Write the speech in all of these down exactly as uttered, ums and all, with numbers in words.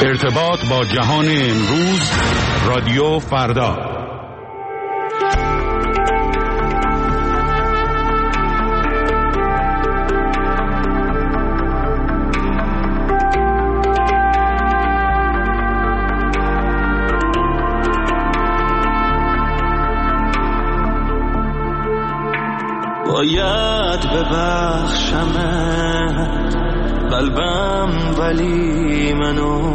ارتباط با جهان امروز، رادیو فردا. باید ببخشمت قلبم، ولی منو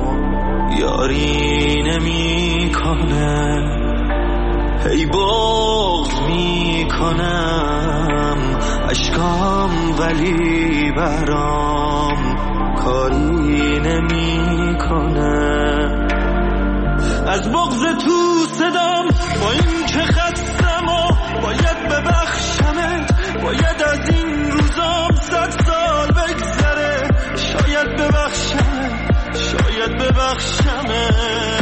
یاری نمی کنه، هی بغض می کنم اشکام، ولی برام کاری نمی کنه. از بغض تو صدام با این که خستم و باید ببخشمت، باید از این روزام صد سال بگذره، شاید ببخشمت، شاید ببخشمت.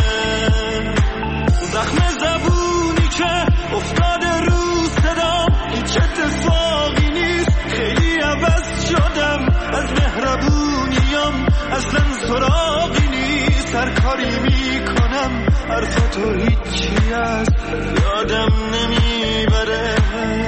زخم زبونی که افتاده رو صدام هیچ اتفاقی نیست، خیلی عوض شدم، از مهربونیم اصلا سراغی نیست، هر کاری میکنم حرفاتو هیچی از یادم نمیبره.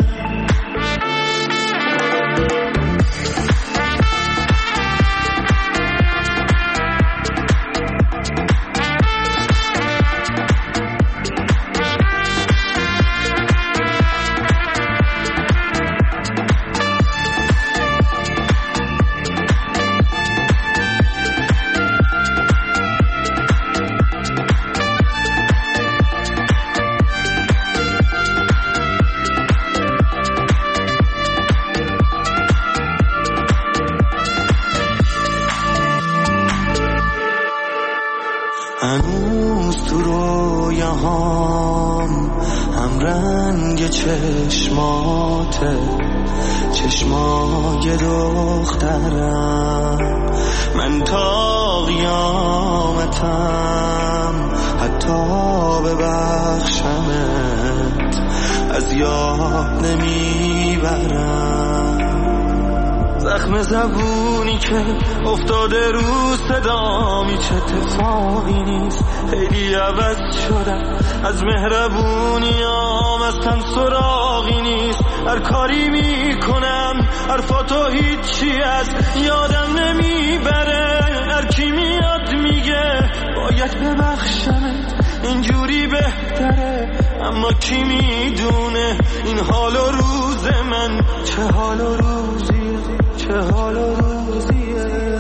هنوز تو رویاهام هم رنگ چشماته، چشمای دخترم، من تا قیامتم حتی ببخشمت از یاد نمیبرم. زخم زبونی که افتاده رو صدام هیچ اتفاقی نیست، خیلی عوض شدم، از مهربونیام اصلا سراغی نیست، هر کاری میکنم حرفاتو هیچی از یادم نمیبره. هر کی میاد میگه باید ببخشمت، اینجوری بهتره، اما کی میدونه این حال و روز من چه حال و روزیه، چه حال و روزیه.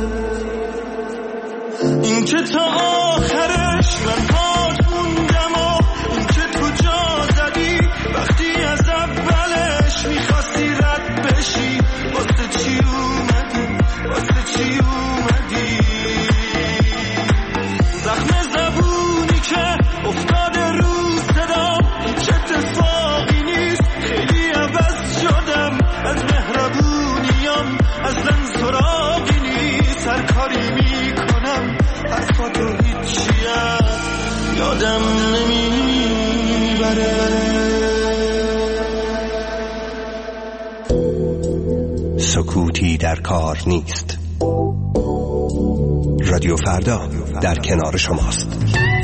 این که تا آخرش من پات موندم و این که تو جا زدی وقتی از اولش میخواستی رد بشی، واسه چی اومدی، واسه چی اومدی. زخم زبونی که افتاده رو صدام هیچ اتفاقی نیست، خیلی عوض شدم، از مهربونیم اصلا سراغی نیست، هر کاری میکنم حرفاتو هیچی از یادم نمیبره. سکوتی در کار نیست. رادیو فردا در کنار شماست.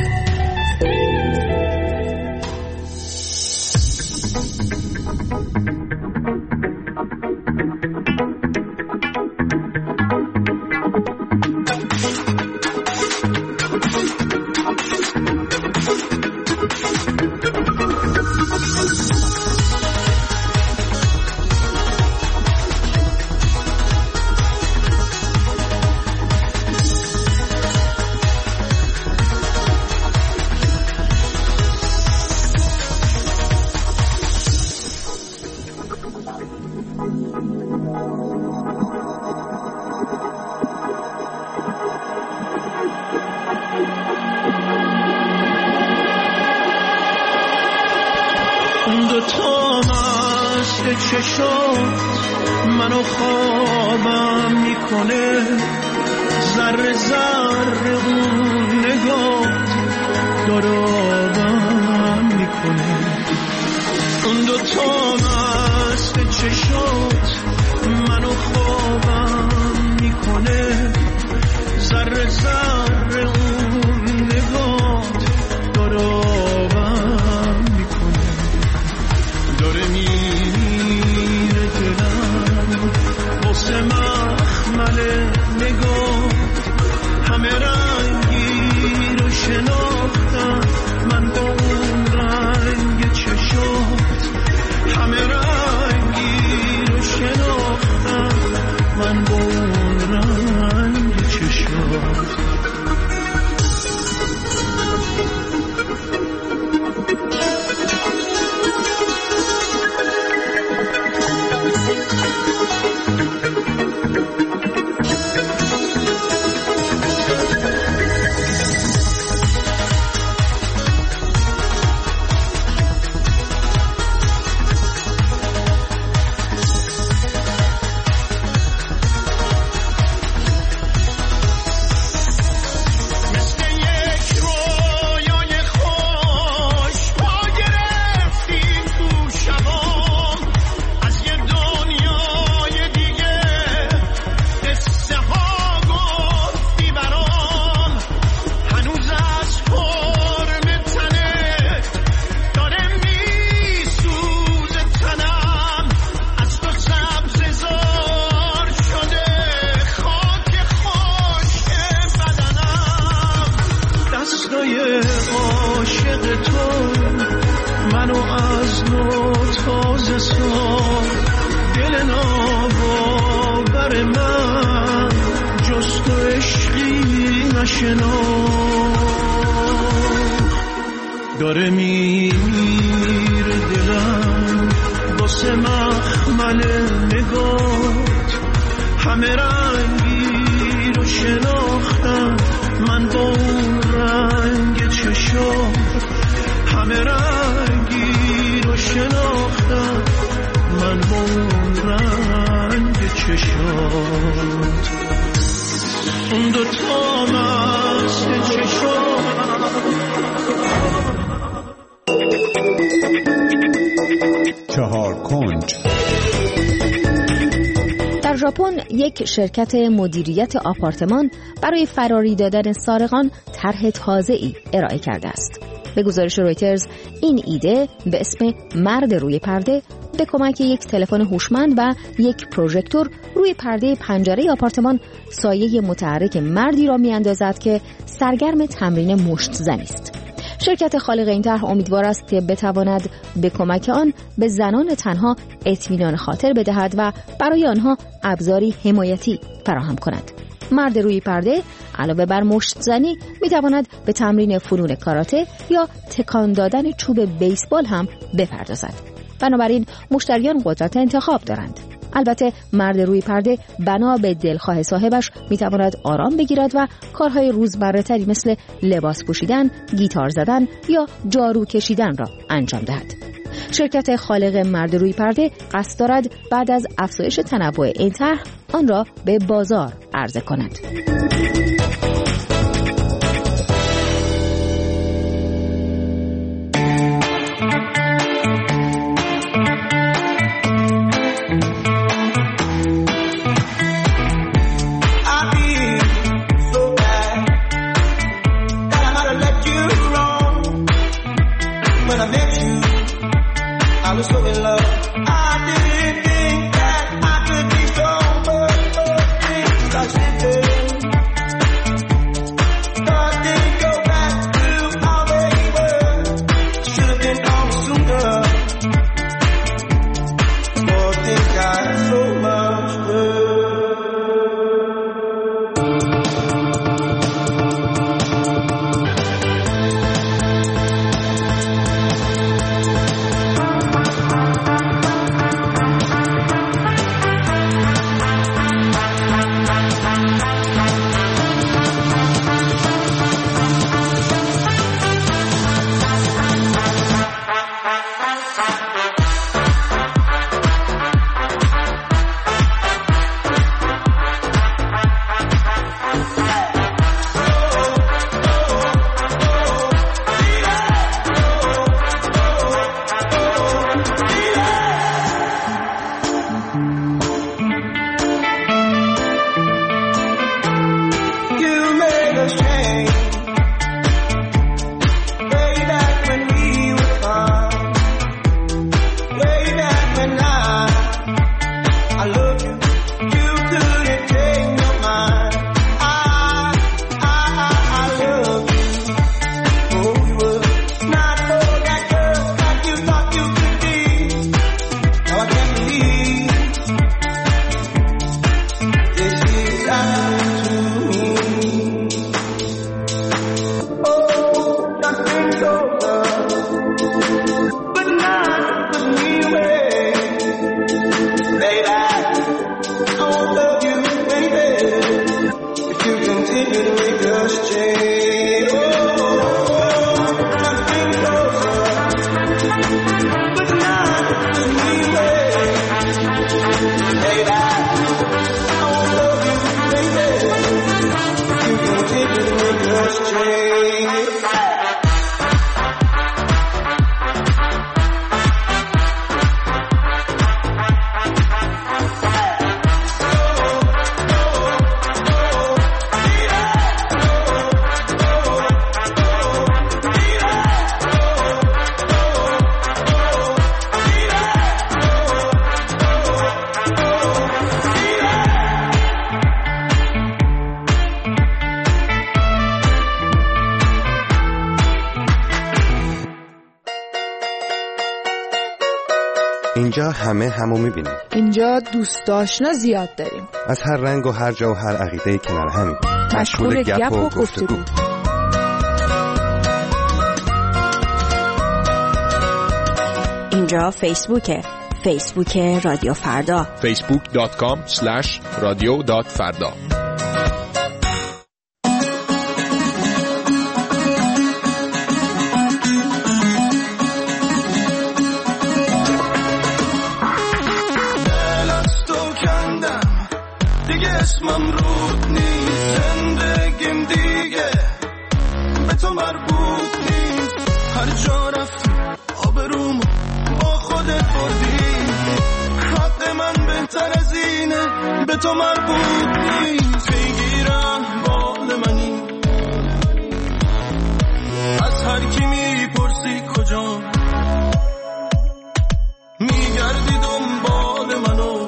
دوتا مست چشات منو خوابم میکنه، ذره ذره اون نگات دارابم میکنه. اون دوتا مست چشات منو خوابم میکنه، ذره ذره ذره اون نگات داره آبم میکنه، داره میره دلم واسه مخمل نگات. همه رنگی رو شناختم من با اون رنگ چشات، همه رنگی رو شناختم من با اون رنگ چشات. داره میره دلم واسه مخمل نگات، همه رنگی رو شناختم من با اون رنگ چشات، همه رنگی رو شناختم من با اون رنگ چشات. اون دوتا مست چشات چهار کنج. در ژاپن یک شرکت مدیریت آپارتمان برای فراری دادن سارقان طرح تازه‌ای ارائه کرده است. به گزارش رویترز این ایده به اسم مرد روی پرده به کمک یک تلفن هوشمند و یک پروژکتور روی پرده پنجره آپارتمان سایه متحرک مردی را می‌اندازد که سرگرم تمرین مشت زنی است. شرکت خالق این طرح امیدوار است که بتواند به کمک آن به زنان تنها اطمینان خاطر بدهد و برای آنها ابزاری حمایتی فراهم کند. مرد روی پرده علاوه بر مشت زنی میتواند به تمرین فنون کاراته یا تکان دادن چوب بیسبال هم بپردازد. بنابراین مشتریان قدرت انتخاب دارند. البته مرد روی پرده بنا به دلخواه صاحبش میتواند آرام بگیرد و کارهای روزمره‌تری مثل لباس پوشیدن، گیتار زدن یا جارو کشیدن را انجام دهد. شرکت خالق مرد روی پرده قصد دارد بعد از افزایش تنوع این طرح آن را به بازار عرضه کند. اینجا همه همو میبینیم. اینجا دوست آشنا زیاد داریم. از هر رنگ و هر جا و هر عقیده کنار همیم. مشغول گپ و گفتگو. اینجا فیسبوکه. فیسبوک رادیو فردا. فیسبوک دات کام اسلش رادیو دات فردا. اسمم رود نیست، زندگیم دیگه به تو مربوط نیست. هر جا رفتی آبرومو با خودت بردی، حق من بهتر از اینه به تو مربوط نیست. بگیرم بال منی از هر کی میپرسی کجا، میگردی دنبال منو،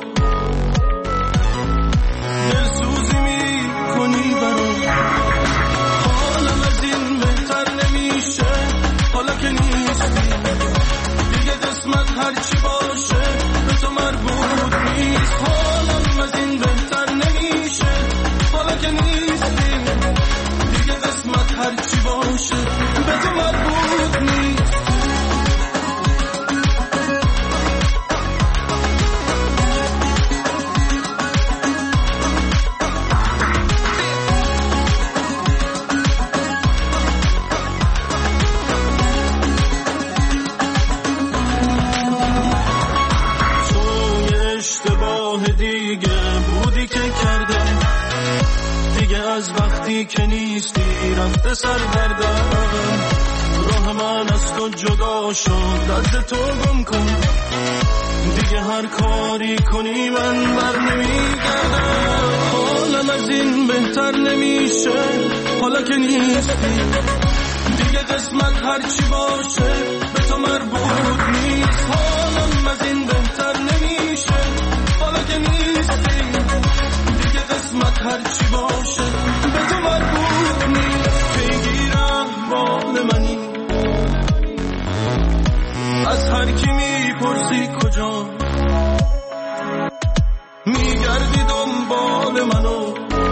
دلسوزی میکنی برام. حالم از این بهتر نمیشه حالا که نیستی دیگه، قسمت هرچی باشه به تو مربوط نیست. حالم از این بهتر نمیشه حالا که نیستی دیگه، قسمت هرچی باشه به تو مربوط نیست. از وقتی که نیستی رفته سرگردم، راه من از تو جدا شد، دست تو گم کن دیگه، هر کاری کنی من بر نمیگردم. حالم از این بهتر نمیشه حالا که نیستی دیگه، قسمت هرچی باشه به تو مربوط نیست. حالم از این بهتر نمیشه حالا که نیستی دیگه، قسمت هرچی باشه به تو مربوط نیست. بگیرم بال منی از هر کی میپرسی کجا، میگردی دنبال منو،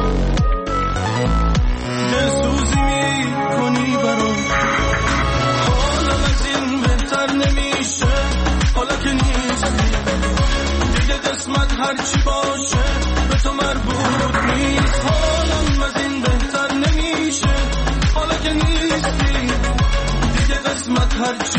دلسوزی میکنی برام. حالم از این بهتر نمیشه حالا که نیستی دیگه، قسمت هرچی باشه به تو مربوط نیست. حالم از این بهتر نمیشه حالا که نیستی دیگه، قسمت هرچی